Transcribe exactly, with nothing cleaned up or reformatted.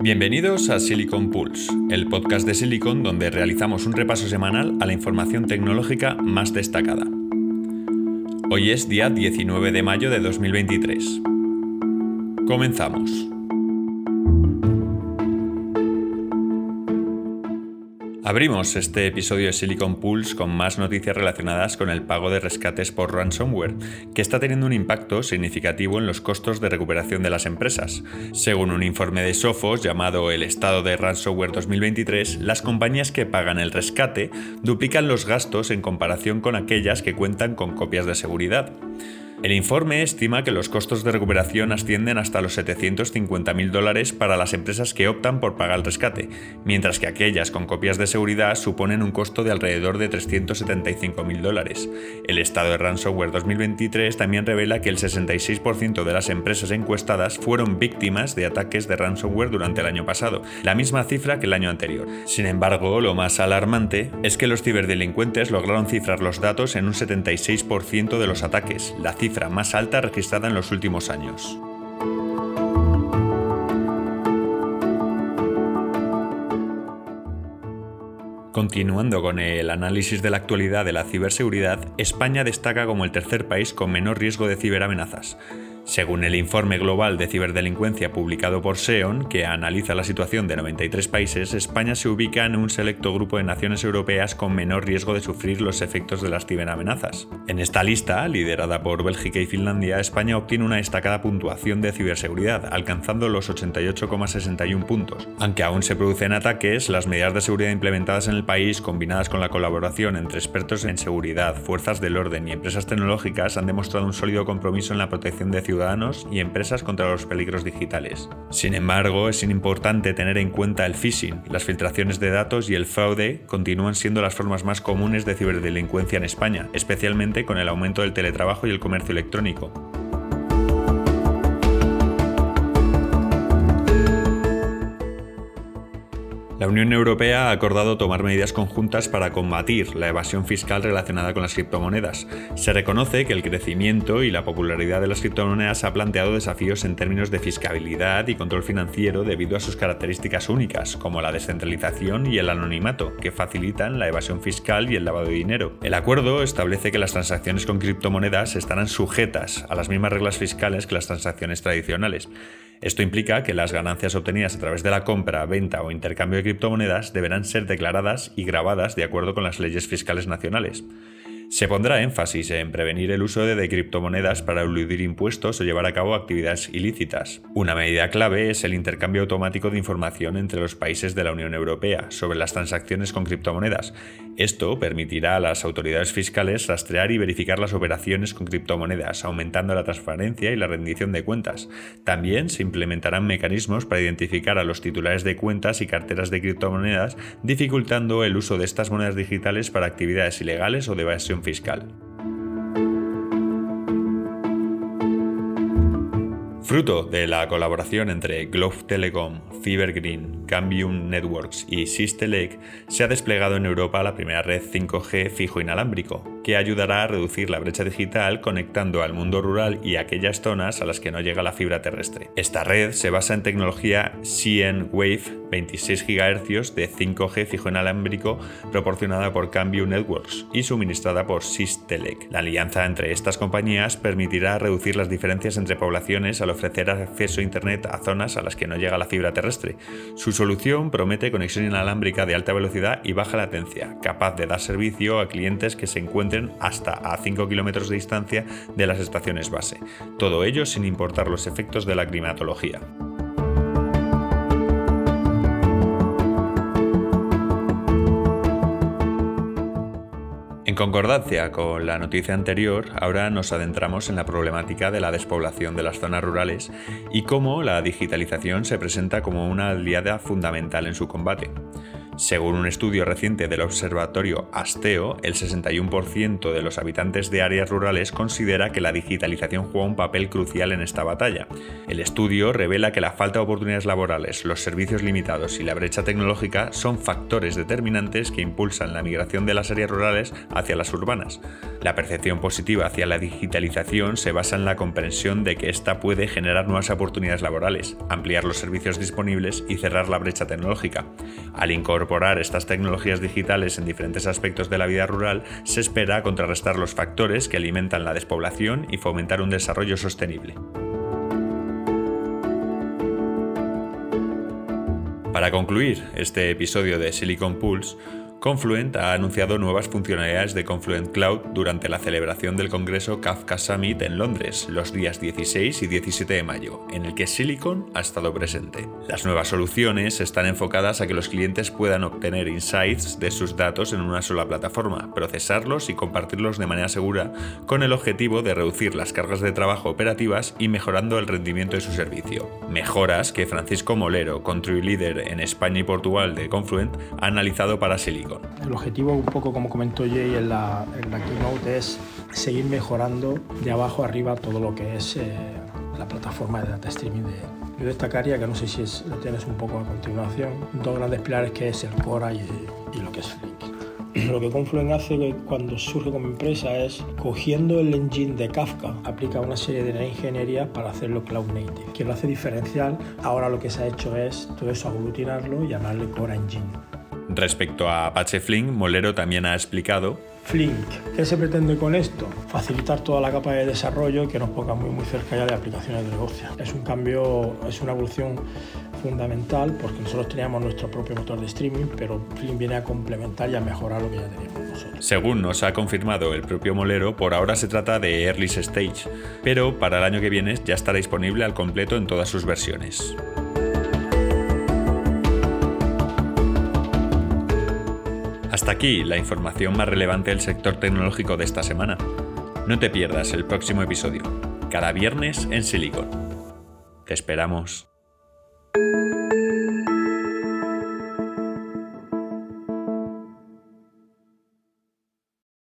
Bienvenidos a Silicon Pulse, el podcast de Silicon donde realizamos un repaso semanal a la información tecnológica más destacada. Hoy es día diecinueve de mayo de dos mil veintitrés. Comenzamos. Abrimos este episodio de Silicon Pulse con más noticias relacionadas con el pago de rescates por ransomware, que está teniendo un impacto significativo en los costos de recuperación de las empresas. Según un informe de Sophos llamado El Estado de Ransomware dos mil veintitrés, las compañías que pagan el rescate duplican los gastos en comparación con aquellas que cuentan con copias de seguridad. El informe estima que los costos de recuperación ascienden hasta los setecientos cincuenta mil dólares para las empresas que optan por pagar el rescate, mientras que aquellas con copias de seguridad suponen un costo de alrededor de trescientos setenta y cinco mil dólares. El estado de Ransomware dos mil veintitrés también revela que el sesenta y seis por ciento de las empresas encuestadas fueron víctimas de ataques de ransomware durante el año pasado, la misma cifra que el año anterior. Sin embargo, lo más alarmante es que los ciberdelincuentes lograron cifrar los datos en un setenta y seis por ciento de los ataques, la cifra más alta registrada en los últimos años. Continuando con el análisis de la actualidad de la ciberseguridad, España destaca como el tercer país con menor riesgo de ciberamenazas. Según el informe global de ciberdelincuencia publicado por SEON, que analiza la situación de noventa y tres países, España se ubica en un selecto grupo de naciones europeas con menor riesgo de sufrir los efectos de las ciberamenazas. En esta lista, liderada por Bélgica y Finlandia, España obtiene una destacada puntuación de ciberseguridad, alcanzando los ochenta y ocho coma sesenta y uno puntos. Aunque aún se producen ataques, las medidas de seguridad implementadas en el país, combinadas con la colaboración entre expertos en seguridad, fuerzas del orden y empresas tecnológicas, han demostrado un sólido compromiso en la protección de ciudadanos ciudadanos y empresas contra los peligros digitales. Sin embargo, es importante tener en cuenta el phishing. Las filtraciones de datos y el fraude continúan siendo las formas más comunes de ciberdelincuencia en España, especialmente con el aumento del teletrabajo y el comercio electrónico. La Unión Europea ha acordado tomar medidas conjuntas para combatir la evasión fiscal relacionada con las criptomonedas. Se reconoce que el crecimiento y la popularidad de las criptomonedas ha planteado desafíos en términos de fiscalidad y control financiero debido a sus características únicas, como la descentralización y el anonimato, que facilitan la evasión fiscal y el lavado de dinero. El acuerdo establece que las transacciones con criptomonedas estarán sujetas a las mismas reglas fiscales que las transacciones tradicionales. Esto implica que las ganancias obtenidas a través de la compra, venta o intercambio de criptomonedas deberán ser declaradas y grabadas de acuerdo con las leyes fiscales nacionales. Se pondrá énfasis en prevenir el uso de criptomonedas para eludir impuestos o llevar a cabo actividades ilícitas. Una medida clave es el intercambio automático de información entre los países de la Unión Europea sobre las transacciones con criptomonedas. Esto permitirá a las autoridades fiscales rastrear y verificar las operaciones con criptomonedas, aumentando la transparencia y la rendición de cuentas. También se implementarán mecanismos para identificar a los titulares de cuentas y carteras de criptomonedas, dificultando el uso de estas monedas digitales para actividades ilegales o de evasión fiscal. Fruto de la colaboración entre Globe Telecom, Fibergreen, Cambium Networks y Systelec, se ha desplegado en Europa la primera red cinco G fijo inalámbrico, que ayudará a reducir la brecha digital conectando al mundo rural y aquellas zonas a las que no llega la fibra terrestre. Esta red se basa en tecnología C N Wave veintiséis gigahercios de cinco G fijo inalámbrico proporcionada por Cambium Networks y suministrada por Systelec. La alianza entre estas compañías permitirá reducir las diferencias entre poblaciones al ofrecer acceso a Internet a zonas a las que no llega la fibra terrestre. Su solución promete conexión inalámbrica de alta velocidad y baja latencia, capaz de dar servicio a clientes que se encuentren hasta a cinco kilómetros de distancia de las estaciones base. Todo ello sin importar los efectos de la climatología. En concordancia con la noticia anterior, ahora nos adentramos en la problemática de la despoblación de las zonas rurales y cómo la digitalización se presenta como una aliada fundamental en su combate. Según un estudio reciente del observatorio Asteo, el sesenta y uno por ciento de los habitantes de áreas rurales considera que la digitalización juega un papel crucial en esta batalla. El estudio revela que la falta de oportunidades laborales, los servicios limitados y la brecha tecnológica son factores determinantes que impulsan la migración de las áreas rurales hacia las urbanas. La percepción positiva hacia la digitalización se basa en la comprensión de que ésta puede generar nuevas oportunidades laborales, ampliar los servicios disponibles y cerrar la brecha tecnológica. Al incorporar estas tecnologías digitales en diferentes aspectos de la vida rural, se espera contrarrestar los factores que alimentan la despoblación y fomentar un desarrollo sostenible. Para concluir este episodio de Silicon Pulse, Confluent ha anunciado nuevas funcionalidades de Confluent Cloud durante la celebración del congreso Kafka Summit en Londres los días dieciséis y diecisiete de mayo, en el que Silicon ha estado presente. Las nuevas soluciones están enfocadas a que los clientes puedan obtener insights de sus datos en una sola plataforma, procesarlos y compartirlos de manera segura, con el objetivo de reducir las cargas de trabajo operativas y mejorando el rendimiento de su servicio. Mejoras que Francisco Molero, Country Leader en España y Portugal de Confluent, ha analizado para Silicon. El objetivo, un poco como comentó Jay en la, en la keynote, es seguir mejorando de abajo arriba todo lo que es eh, la plataforma de data streaming. De, yo destacaría, que no sé si es, lo tienes un poco a continuación, dos grandes pilares que es el Cora y, y lo que es Flink. Lo que Confluent hace cuando surge como empresa es, cogiendo el engine de Kafka, aplica una serie de ingenierías para hacerlo cloud native. Que lo hace diferencial. Ahora lo que se ha hecho es todo eso aglutinarlo y llamarle Cora Engine. Respecto a Apache Flink, Molero también ha explicado: Flink, ¿qué se pretende con esto? Facilitar toda la capa de desarrollo que nos ponga muy muy cerca ya de aplicaciones de negocio. Es un cambio, es una evolución fundamental, porque nosotros teníamos nuestro propio motor de streaming, pero Flink viene a complementar y a mejorar lo que ya teníamos nosotros. Según nos ha confirmado el propio Molero, por ahora se trata de Early Stage, pero para el año que viene ya estará disponible al completo en todas sus versiones. Hasta aquí la información más relevante del sector tecnológico de esta semana. No te pierdas el próximo episodio, cada viernes en Silicon. Te esperamos.